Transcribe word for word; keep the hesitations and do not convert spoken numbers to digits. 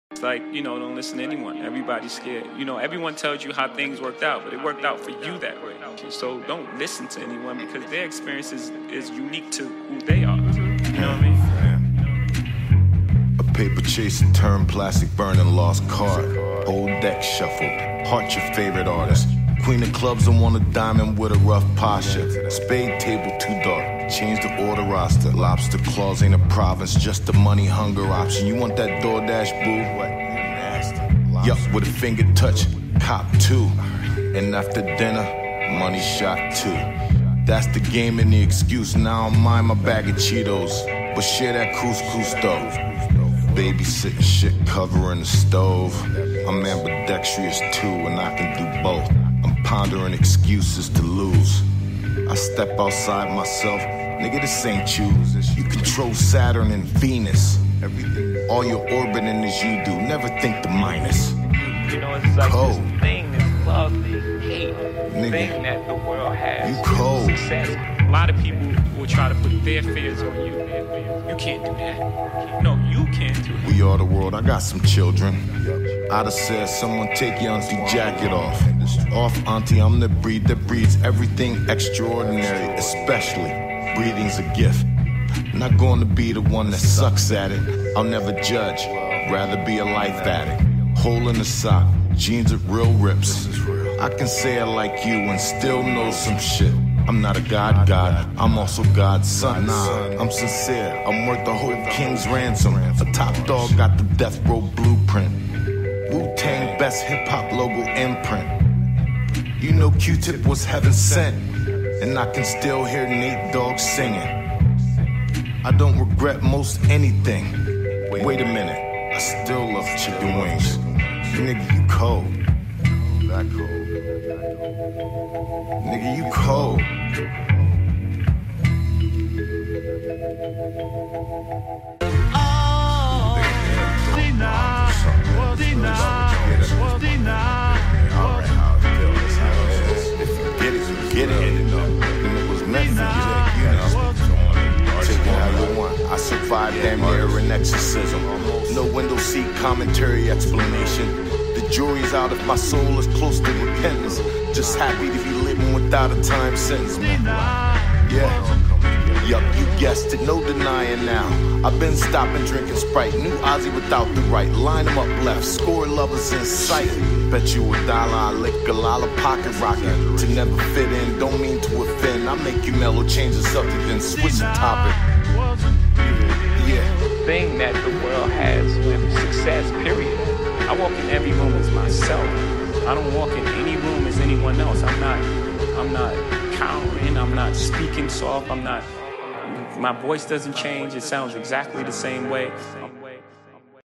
It's like, you know, don't listen to anyone. Everybody's scared. You know, everyone tells you how things worked out, but it worked out for you that way. So don't listen to anyone because their experience is, is unique to who they are. You know what I mean? A paper chasing, turn plastic burning, lost card. Whole deck shuffled. Heart your favorite artist. Queen of clubs and want a diamond with a rough posture. Spade table too dark. Change the order roster. Lobster claws ain't a province, just a money hunger option. You want that DoorDash boo? What? Yup, with a finger touch, cop two. And after dinner, money shot two. That's the game and the excuse. Now I don't mind my bag of Cheetos, but share that couscous though. Babysitting shit covering the stove. I'm ambidextrous too, and I can do both. I'm pondering excuses to lose. I step outside myself, nigga, this ain't you. You control Saturn and Venus. All your orbiting as you do, never think the minus. You know, it's like Cold. this thing, this love, this hate Nigga, thing that the world has. you cold. Success. A lot of people will try to put their fears on you. You can't do that. No, you can't do it. We are the world, I got some children. I'd have said someone take your auntie jacket off. Off auntie, I'm the breed that breeds everything extraordinary, especially breathing's a gift. Not going to be the one that sucks at it. I'll never judge, rather be a life addict. Hole in the sock, jeans with real rips. I can say I like you and still know some shit. I'm not a god god, I'm also God's son. Nah, I'm sincere, I'm worth the whole king's ransom. A top dog got the death row blueprint. Wu-Tang best hip-hop logo imprint. You know Q-Tip was heaven sent, and I can still hear Nate Dogg singing. I don't regret most anything. Wait a minute, I still love chicken wings. Nigga, you cold. That cold. Nigga, you cold. Get it, get it. And it was meant for you, you know. Take it how you want. I survived damn near an exorcism. No window seat commentary explanation. The jury's out if my soul is close to repentance. Just happy to be living without a time sentence, man. Yeah. Yup, you guessed it, no denying now. I've been stopping drinking Sprite. New Ozzy without the right. Line them up left, score lovers in sight. Bet you a dollar I lick a lot of pocket rocket. To never fit in, don't mean to offend. I make you mellow, change the subject, then switch the topic. Yeah. Thing that the world has with success, period. I walk in every room as myself. I don't walk in any room as anyone else. I'm not, I'm not cowering, I'm not speaking soft, I'm not, my voice doesn't change, it sounds exactly the same way.